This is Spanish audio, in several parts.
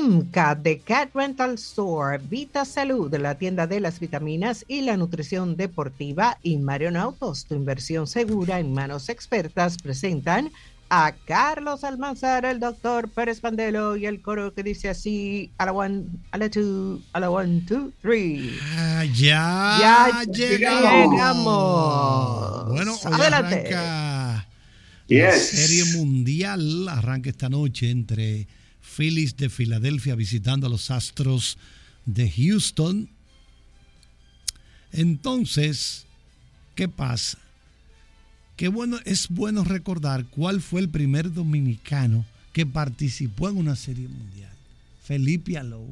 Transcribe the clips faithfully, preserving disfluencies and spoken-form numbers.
Simca de Cat Rental Store, Vita Salud, la tienda de las vitaminas y la nutrición deportiva, y Marion Autos, tu inversión segura en manos expertas, presentan a Carlos Almanzar, el doctor Pérez Pandelo, y el coro que dice así: a la one, a la two, a la one, two, three. Ah, ya, ya llegamos. llegamos. Bueno, hoy adelante. Arranca yes. la Serie Mundial, arranca esta noche entre Phillies de Filadelfia visitando a los Astros de Houston. Entonces, ¿qué pasa? Qué bueno, es bueno recordar cuál fue el primer dominicano que participó en una Serie Mundial. Felipe Alou.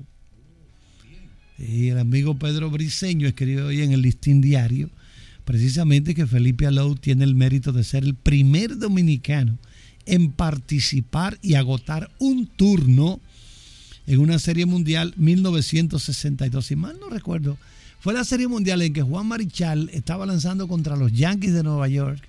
Y el amigo Pedro Briceño escribió hoy en el Listín Diario precisamente que Felipe Alou tiene el mérito de ser el primer dominicano en participar y agotar un turno en una Serie Mundial mil novecientos sesenta y dos. Si mal no recuerdo, fue la Serie Mundial en que Juan Marichal estaba lanzando contra los Yankees de Nueva York,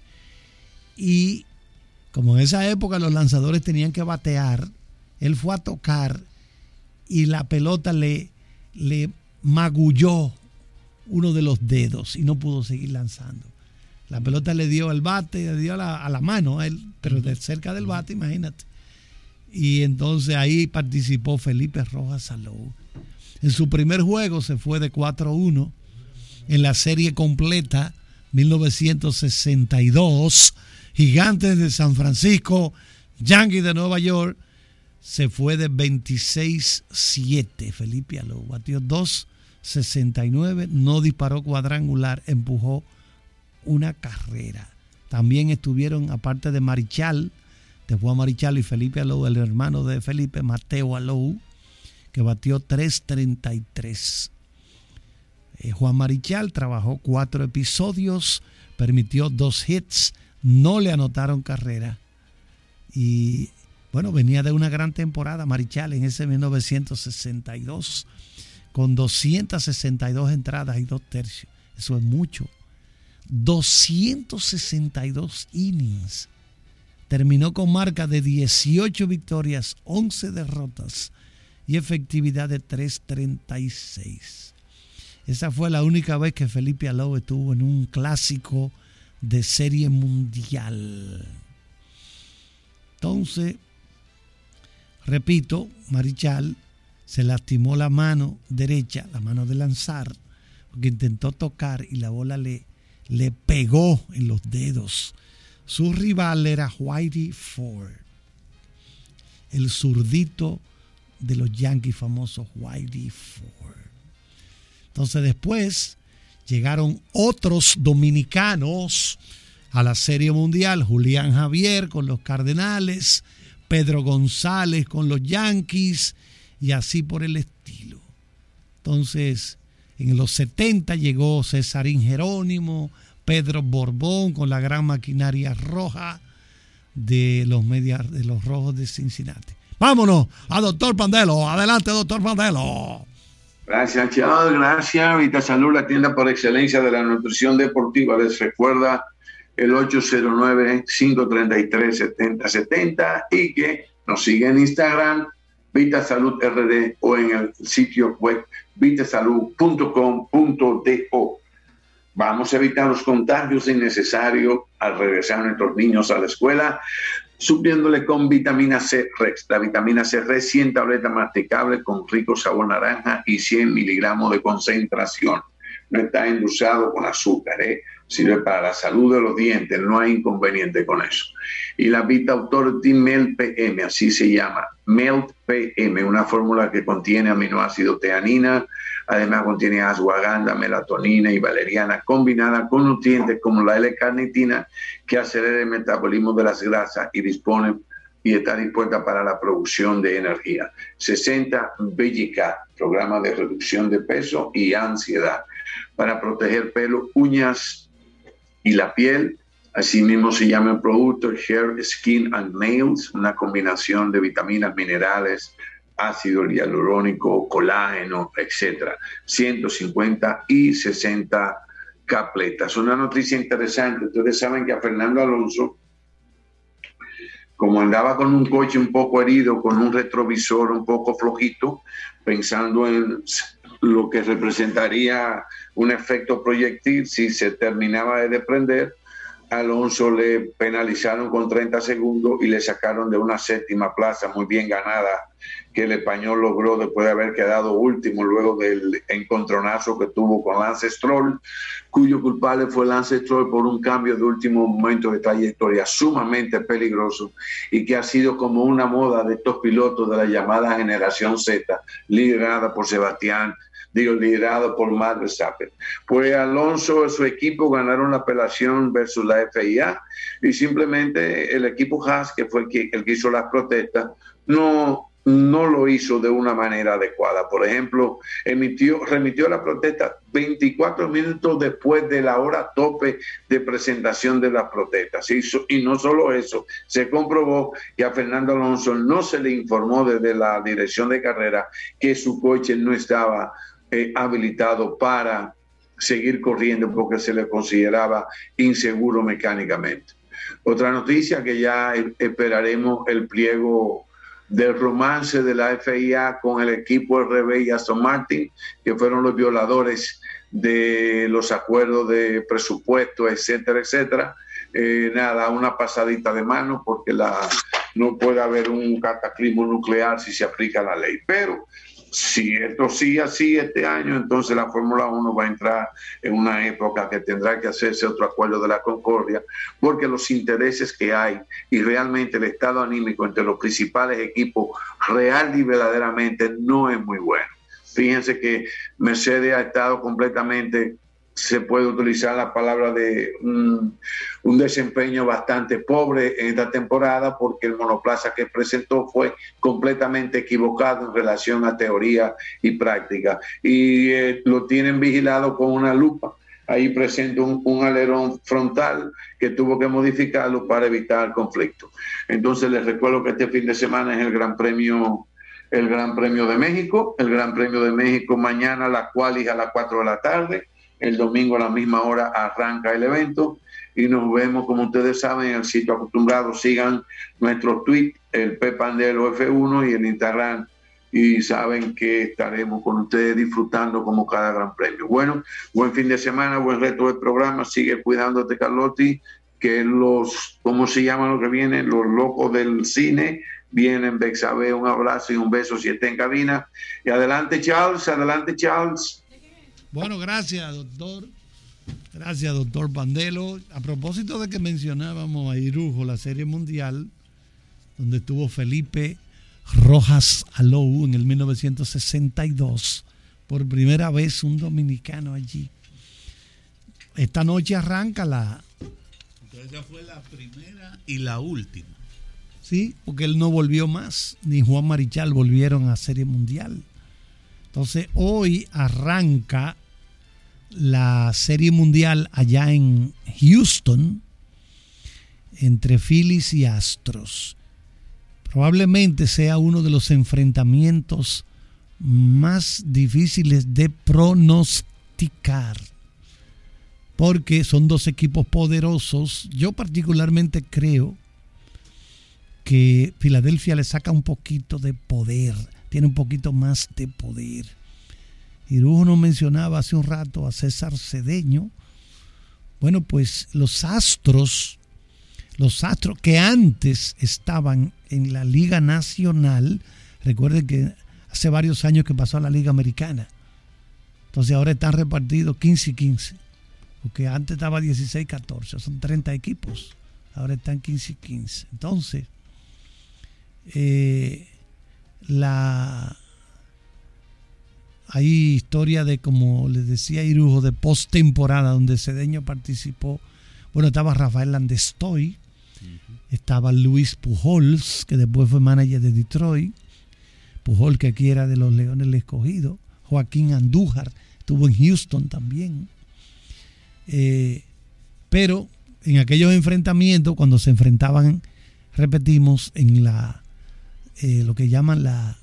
y como en esa época los lanzadores tenían que batear, él fue a tocar y la pelota le, le magulló uno de los dedos y no pudo seguir lanzando. La pelota le dio al bate, le dio a la, a la mano a él, pero de cerca del bate, imagínate. Y entonces ahí participó Felipe Rojas Alou. En su primer juego se fue de cuatro a uno. En la serie completa, mil novecientos sesenta y dos, Gigantes de San Francisco, Yankees de Nueva York, se fue de veintiséis siete. Felipe Alou batió dos sesenta y nueve, no disparó cuadrangular, empujó una carrera. También estuvieron, aparte de Marichal, de Juan Marichal y Felipe Alou, el hermano de Felipe, Mateo Alou, que batió tres treinta y tres. Eh, Juan Marichal trabajó cuatro episodios, permitió dos hits, no le anotaron carrera. Y bueno, venía de una gran temporada Marichal en ese mil novecientos sesenta y dos, con doscientas sesenta y dos entradas y dos tercios. Eso es mucho. doscientos sesenta y dos innings. Terminó con marca de dieciocho victorias, once derrotas y efectividad de tres treinta y seis. Esa fue la única vez que Felipe Alou estuvo en un clásico de Serie Mundial. Entonces, repito, Marichal se lastimó la mano derecha, la mano de lanzar, porque intentó tocar y la bola le, le pegó en los dedos. Su rival era Whitey Ford, el zurdito de los Yankees famosos, Whitey Ford. Entonces después llegaron otros dominicanos a la Serie Mundial: Julián Javier con los Cardenales, Pedro González con los Yankees y así por el estilo. Entonces, en los setenta llegó Cesarín Jerónimo, Pedro Borbón con la gran maquinaria roja de los medias, de los Rojos de Cincinnati. Vámonos a doctor Pandelo. Adelante, doctor Pandelo. Gracias, Charles. Gracias. Vita Salud, la tienda por excelencia de la nutrición deportiva. Les recuerda el ocho cero nueve, cinco tres tres, siete cero siete cero y que nos sigue en Instagram, Vita Salud R D, o en el sitio web vitasalud punto com punto do. Vamos a evitar los contagios innecesarios al regresar a nuestros niños a la escuela, supliéndole con vitamina C Rex. La vitamina C Rex, cien tabletas masticables con rico sabor naranja y cien miligramos de concentración. No está endulzado con azúcar, ¿eh? Sirve para la salud de los dientes, no hay inconveniente con eso. Y la Vita Authority Melt P M, así se llama, Melt P M, una fórmula que contiene aminoácido teanina, además contiene ashwagandha, melatonina y valeriana, combinada con nutrientes como la L-carnitina, que acelera el metabolismo de las grasas y dispone y está dispuesta para la producción de energía. sesenta B G K, programa de reducción de peso y ansiedad, para proteger pelo, uñas y la piel. Asimismo se llama el producto Hair, Skin and Nails, una combinación de vitaminas, minerales, ácido hialurónico, colágeno, etcétera. ciento cincuenta y sesenta capletas. Una noticia interesante. Ustedes saben que a Fernando Alonso como andaba con un coche un poco herido, con un retrovisor un poco flojito, pensando en lo que representaría un efecto proyectil si se terminaba de desprender, Alonso le penalizaron con treinta segundos y le sacaron de una séptima plaza muy bien ganada que el español logró después de haber quedado último luego del encontronazo que tuvo con Lance Stroll, cuyo culpable fue Lance Stroll por un cambio de último momento de trayectoria sumamente peligroso y que ha sido como una moda de estos pilotos de la llamada generación Z, liderada por Sebastián digo, liderado por Max Verstappen. Pues Alonso y su equipo ganaron la apelación versus la F I A y simplemente el equipo Haas, que fue el que, el que hizo las protestas, no, no lo hizo de una manera adecuada. Por ejemplo, emitió, remitió la protesta veinticuatro minutos después de la hora tope de presentación de las protestas. Y no solo eso, se comprobó que a Fernando Alonso no se le informó desde la dirección de carrera que su coche no estaba Eh, habilitado para seguir corriendo porque se le consideraba inseguro mecánicamente. Otra noticia que ya esperaremos el pliego del romance de la F I A con el equipo R B y Aston Martin, que fueron los violadores de los acuerdos de presupuesto, etcétera, etcétera. Eh, nada, una pasadita de mano porque la, no puede haber un cataclismo nuclear si se aplica la ley. Pero si esto sigue así este año, entonces la Fórmula uno va a entrar en una época que tendrá que hacerse otro acuerdo de la concordia, porque los intereses que hay y realmente el estado anímico entre los principales equipos real y verdaderamente no es muy bueno. Fíjense que Mercedes ha estado completamente, se puede utilizar la palabra de un, un desempeño bastante pobre en esta temporada porque el monoplaza que presentó fue completamente equivocado en relación a teoría y práctica y eh, lo tienen vigilado con una lupa. Ahí presenta un, un alerón frontal que tuvo que modificarlo para evitar conflicto. Entonces les recuerdo que este fin de semana es el Gran Premio el Gran Premio de México, el Gran Premio de México mañana la quali a las cuatro de la tarde. El domingo a la misma hora arranca el evento y nos vemos, como ustedes saben, en el sitio acostumbrado. Sigan nuestro tweet, el P Pandelo F uno y el Instagram, y saben que estaremos con ustedes disfrutando como cada gran premio. Bueno, buen fin de semana, buen resto del programa. Sigue cuidándote, Carlotti, que los, ¿cómo se llaman los que vienen? Los locos del cine vienen. Bexabe, un abrazo y un beso si está en cabina. Y adelante, Charles, adelante, Charles. Bueno, gracias, doctor. Gracias, doctor Pandelo. A propósito de que mencionábamos a Irujo, la Serie Mundial, donde estuvo Felipe Rojas Alou en el mil novecientos sesenta y dos, por primera vez un dominicano allí. Esta noche arranca la... Entonces esa fue la primera y la última. Sí, porque él no volvió más, ni Juan Marichal volvieron a Serie Mundial. Entonces hoy arranca la Serie Mundial allá en Houston entre Phillies y Astros. Probablemente sea uno de los enfrentamientos más difíciles de pronosticar porque son dos equipos poderosos. Yo particularmente creo que Filadelfia le saca un poquito de poder, tiene un poquito más de poder. Irujo nos mencionaba hace un rato a César Cedeño. Bueno, pues los Astros, los Astros que antes estaban en la Liga Nacional, recuerden que hace varios años que pasó a la Liga Americana, entonces ahora están repartidos quince y quince, porque antes estaba dieciséis catorce, son treinta equipos, ahora están quince y quince. Entonces, eh, la... hay historia de, como les decía Irujo, de postemporada donde Cedeño participó. Bueno, estaba Rafael Landestoy, uh-huh. Estaba Luis Pujols, que después fue manager de Detroit, Pujol, que aquí era de los Leones del Escogido, Joaquín Andújar, estuvo en Houston también. Eh, pero en aquellos enfrentamientos, cuando se enfrentaban, repetimos, en la eh, lo que llaman la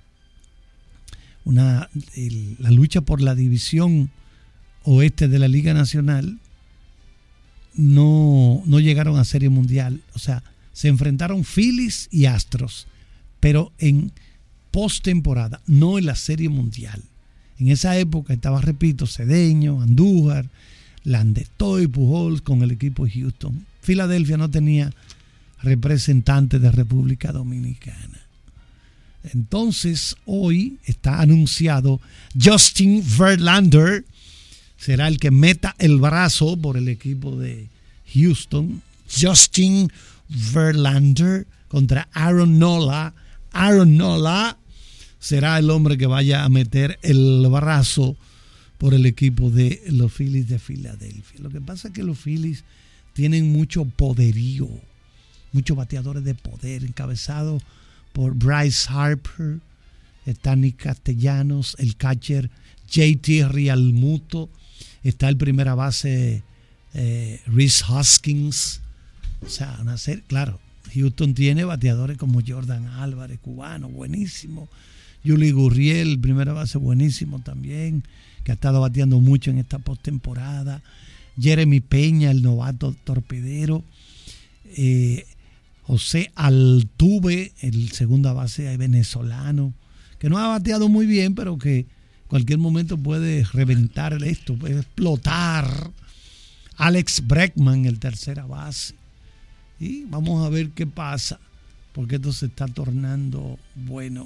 Una, el, la lucha por la división oeste de la Liga Nacional, no, no llegaron a Serie Mundial. O sea, se enfrentaron Phillies y Astros, pero en postemporada, no en la Serie Mundial. En esa época estaba, repito, Cedeño, Andújar, Landestoy, Pujols con el equipo de Houston. Filadelfia no tenía representante de República Dominicana. Entonces, hoy está anunciado Justin Verlander, será el que meta el brazo por el equipo de Houston. Justin Verlander contra Aaron Nola. Aaron Nola será el hombre que vaya a meter el brazo por el equipo de los Phillies de Filadelfia. Lo que pasa es que los Phillies tienen mucho poderío, muchos bateadores de poder, encabezados por Bryce Harper, está Nick Castellanos, el catcher J T Realmuto, está el primera base eh, Rhys Hoskins. O sea, una serie, claro, Houston tiene bateadores como Jordan Álvarez, cubano, buenísimo. Yuli Gurriel, primera base, buenísimo también, que ha estado bateando mucho en esta postemporada. Jeremy Peña, el novato torpedero. Eh, José Altuve, el segunda base venezolano, que no ha bateado muy bien, pero que en cualquier momento puede reventar esto, puede explotar. Alex Bregman, el tercera base. Y vamos a ver qué pasa, porque esto se está tornando bueno.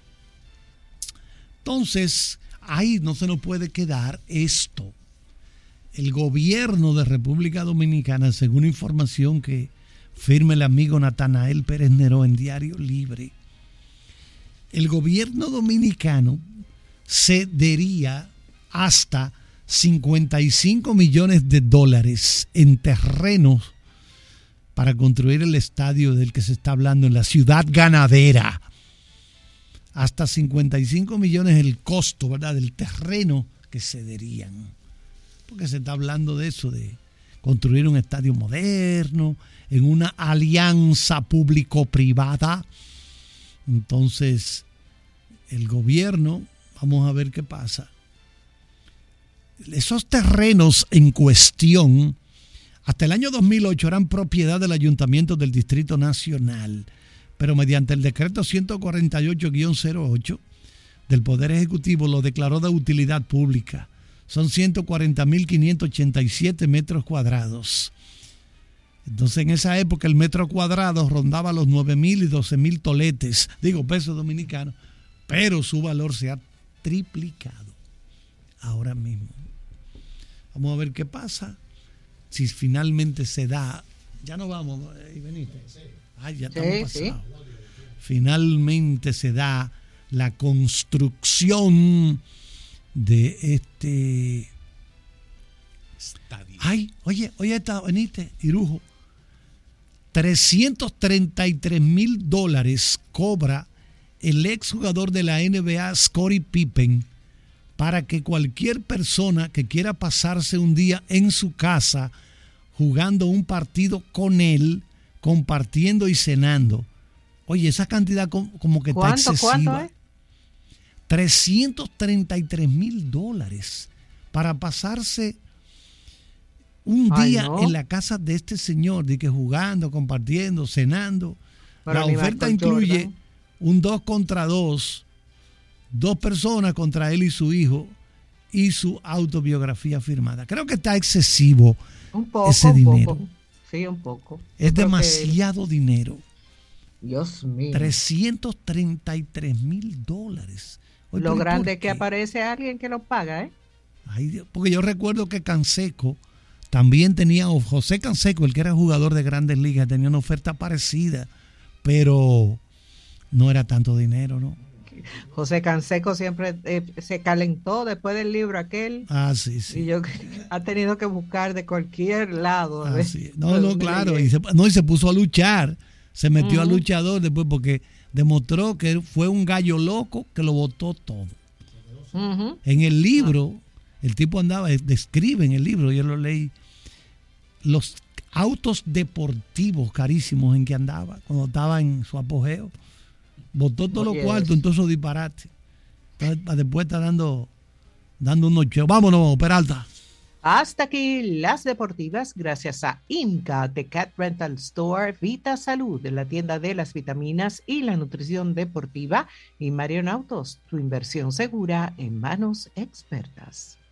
Entonces, ahí no se nos puede quedar esto. El gobierno de República Dominicana, según información que firma el amigo Natanael Pérez Neró en Diario Libre, el gobierno dominicano cedería hasta cincuenta y cinco millones de dólares en terrenos para construir el estadio del que se está hablando en la Ciudad Ganadera. Hasta cincuenta y cinco millones el costo, ¿verdad?, del terreno que cederían. Porque se está hablando de eso, de construir un estadio moderno, en una alianza público-privada. Entonces, el gobierno, vamos a ver qué pasa. Esos terrenos en cuestión, hasta el año dos mil ocho eran propiedad del Ayuntamiento del Distrito Nacional, pero mediante el decreto ciento cuarenta y ocho guión cero ocho del Poder Ejecutivo lo declaró de utilidad pública. Son ciento cuarenta mil quinientos ochenta y siete metros cuadrados. Entonces, en esa época el metro cuadrado rondaba los nueve mil y doce mil toletes, digo pesos dominicanos, pero su valor se ha triplicado ahora mismo. Vamos a ver qué pasa. Si finalmente se da, ya no vamos, eh, Benítez. Ay, ya estamos sí, pasados. Sí. Finalmente se da la construcción de este estadio. Ay, oye, oye, está Benítez, Irujo. trescientos treinta y tres mil dólares cobra el exjugador de la N B A, Scottie Pippen, para que cualquier persona que quiera pasarse un día en su casa jugando un partido con él, compartiendo y cenando. Oye, esa cantidad como que está excesiva. ¿Cuánto es? trescientos treinta y tres mil dólares para pasarse un día Ay, no. en la casa de este señor, de que jugando, compartiendo, cenando. Pero la oferta incluye Jordan. un dos contra dos, dos personas contra él y su hijo, y su autobiografía firmada. Creo que está excesivo un poco, ese dinero. Un poco. Sí, un poco. Es demasiado que... dinero. Dios mío. trescientos treinta y tres mil dólares. Oye, lo grande es que aparece alguien que lo paga, ¿eh? Ay, Dios, porque yo recuerdo que Canseco también tenía, o José Canseco, el que era jugador de Grandes Ligas, tenía una oferta parecida, pero no era tanto dinero, ¿no? José Canseco siempre eh, se calentó después del libro aquel. Ah, sí, sí. Y yo ha tenido que buscar de cualquier lado. Ah, sí. No, no, claro. Y se, no, y se puso a luchar. Se metió uh-huh. a luchador después porque demostró que fue un gallo loco que lo botó todo. Uh-huh. En el libro, uh-huh. el tipo andaba, describe en el libro, yo lo leí, los autos deportivos carísimos en que andaba cuando estaba en su apogeo. Botó todos los cuartos en todos esos disparates. Entonces, después está dando, dando unos shows. Vámonos, Peralta. Hasta aquí las deportivas, gracias a IMCA, The Cat Rental Store, Vita Salud, la tienda de las vitaminas y la nutrición deportiva, y Marion Autos, tu inversión segura en manos expertas.